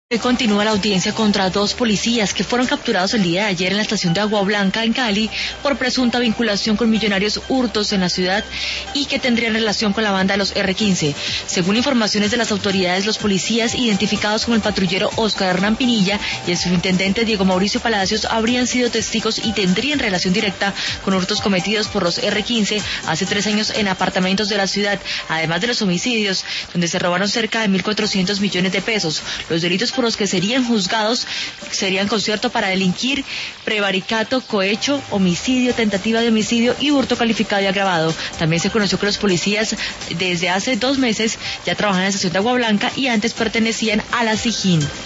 Continúa la audiencia contra dos policías que fueron capturados el día de ayer en la estación de Agua Blanca en Cali por presunta vinculación con millonarios hurtos en la ciudad y que tendrían relación con la banda de los R15. Según informaciones de las autoridades, los policías identificados como el patrullero Oscar Hernán Pinilla y el subintendente Diego Mauricio Palacios habrían sido testigos y tendrían relación directa con hurtos cometidos por los R15 hace 3 años en apartamentos de la ciudad, además de los homicidios, donde se robaron cerca de 1.400 millones de pesos. Los delitos por los que serían juzgados serían concierto para delinquir, prevaricato, cohecho, homicidio, tentativa de homicidio y hurto calificado y agravado. También se conoció que los policías desde hace 2 meses ya trabajan en la estación de Agua Blanca y antes pertenecían a la SIJIN.